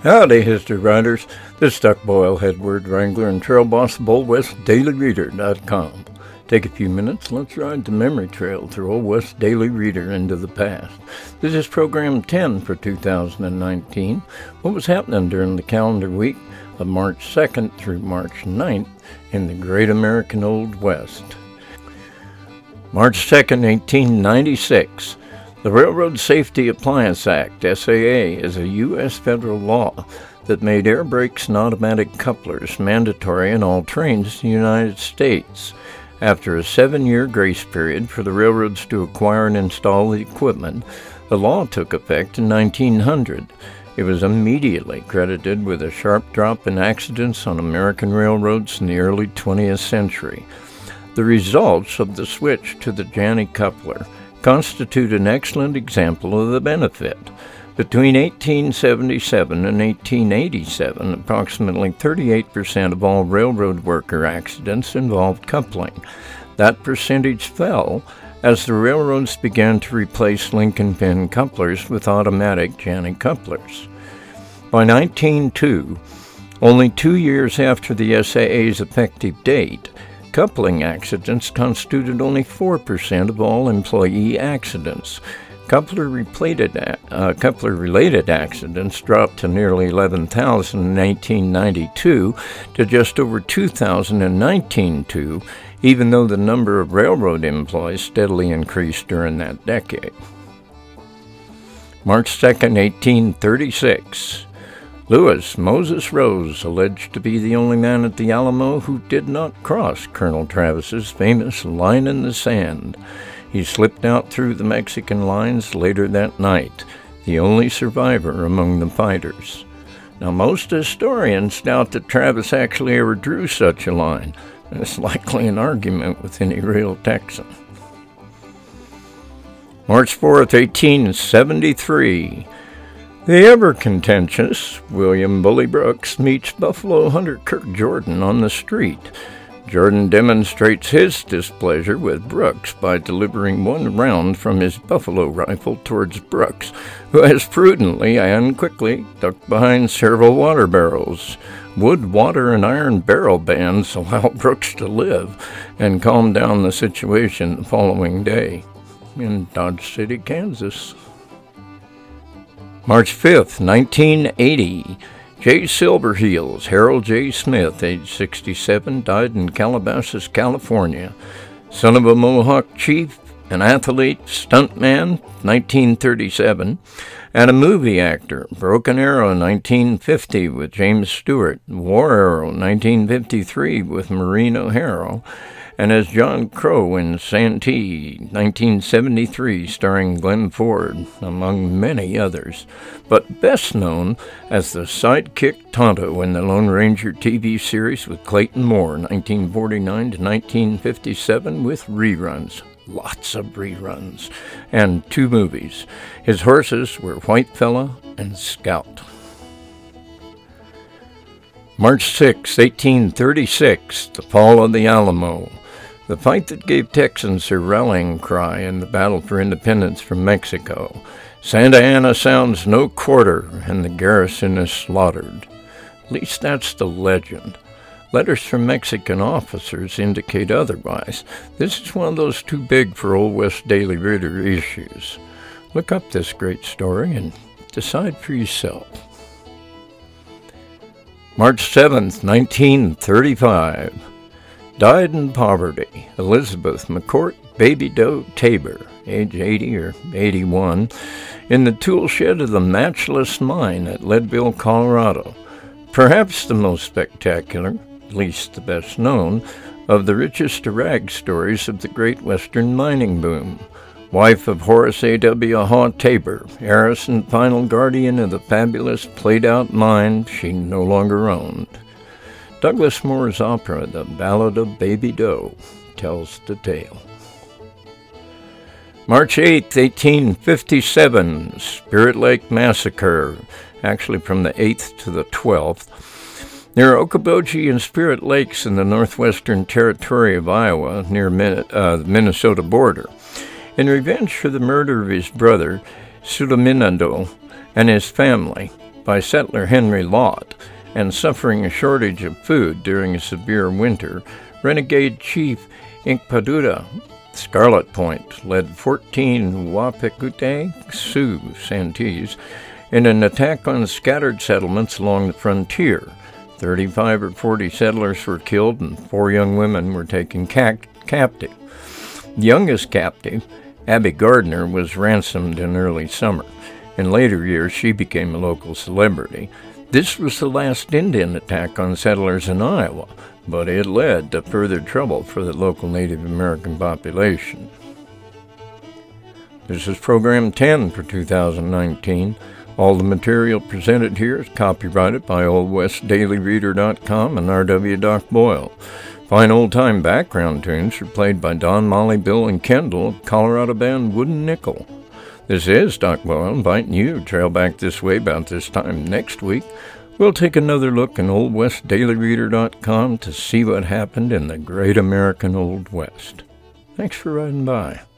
Howdy, history writers. This is Duck Boyle, head word wrangler and trail boss of OldWestDailyReader.com. Take a few minutes, let's ride the memory trail through Old West Daily Reader into the past. This is program 10 for 2019. What was happening during the calendar week of March 2nd through March 9th in the Great American Old West. March 2nd, 1896. The Railroad Safety Appliance Act, SAA, is a U.S. federal law that made air brakes and automatic couplers mandatory in all trains in the United States. After a 7-year grace period for the railroads to acquire and install the equipment, the law took effect in 1900. It was immediately credited with a sharp drop in accidents on American railroads in the early 20th century. The results of the switch to the Janney coupler constitute an excellent example of the benefit. Between 1877 and 1887, approximately 38% of all railroad worker accidents involved coupling. That percentage fell as the railroads began to replace Lincoln pin couplers with automatic Janney couplers. By 1902, only 2 years after the SAA's effective date, coupling accidents constituted only 4% of all employee accidents. Coupler-related accidents dropped to nearly 11,000 in 1892 to just over 2,000 in 1902, even though the number of railroad employees steadily increased during that decade. March 2, 1836. Lewis Moses Rose, alleged to be the only man at the Alamo who did not cross Colonel Travis's famous line in the sand. He slipped out through the Mexican lines later that night, the only survivor among the fighters. Now, most historians doubt that Travis actually ever drew such a line. It's likely an argument with any real Texan. March 4th, 1873. The ever-contentious William Bully Brooks meets Buffalo hunter Kirk Jordan on the street. Jordan demonstrates his displeasure with Brooks by delivering one round from his buffalo rifle towards Brooks, who has prudently and quickly ducked behind several water barrels. Wood, water, and iron barrel bans allow Brooks to live and calm down the situation the following day in Dodge City, Kansas. March 5th, 1980. J. Silverheels, Harold J. Smith, age 67, died in Calabasas, California. Son of a Mohawk chief, an athlete, stuntman, 1937, and a movie actor. Broken Arrow, 1950, with James Stewart. War Arrow, 1953, with Maureen O'Hara. And as John Crow in Santee, 1973, starring Glenn Ford, among many others, but best known as the sidekick Tonto in the Lone Ranger TV series with Clayton Moore, 1949 to 1957, with reruns. Lots of reruns. And 2 movies. His horses were Whitefella and Scout. March 6, 1836, the fall of the Alamo. The fight that gave Texans their rallying cry in the battle for independence from Mexico. Santa Anna sounds no quarter, and the garrison is slaughtered. At least that's the legend. Letters from Mexican officers indicate otherwise. This is one of those too big for Old West Daily Reader issues. Look up this great story and decide for yourself. March 7th, 1935. Died in poverty, Elizabeth McCourt Baby Doe Tabor, age 80 or 81, in the tool shed of the Matchless Mine at Leadville, Colorado. Perhaps the most spectacular, at least the best known, of the richest of rag stories of the great Western mining boom. Wife of Horace A.W. Haw Tabor, heiress and final guardian of the fabulous played-out mine she no longer owned. Douglas Moore's opera, The Ballad of Baby Doe, tells the tale. March 8, 1857, Spirit Lake Massacre, actually from the 8th to the 12th, near Okoboji and Spirit Lakes in the northwestern territory of Iowa, near the Minnesota border. In revenge for the murder of his brother, Suleminado, and his family, by settler Henry Lott, and suffering a shortage of food during a severe winter, renegade chief Inkpaduta Scarlet Point led 14 Wapekute Sioux Santees in an attack on scattered settlements along the frontier. 35 or 40 settlers were killed and 4 young women were taken captive. The youngest captive, Abby Gardner, was ransomed in early summer. In later years, she became a local celebrity. This was the last Indian attack on settlers in Iowa, but it led to further trouble for the local Native American population. This is Program 10 for 2019. All the material presented here is copyrighted by OldWestDailyReader.com and R.W. Doc Boyle. Fine old-time background tunes are played by Don, Molly, Bill, and Kendall of Colorado band Wooden Nickel. This is Doc Boyle inviting you to trail back this way about this time next week. We'll take another look in OldWestDailyReader.com to see what happened in the great American Old West. Thanks for riding by.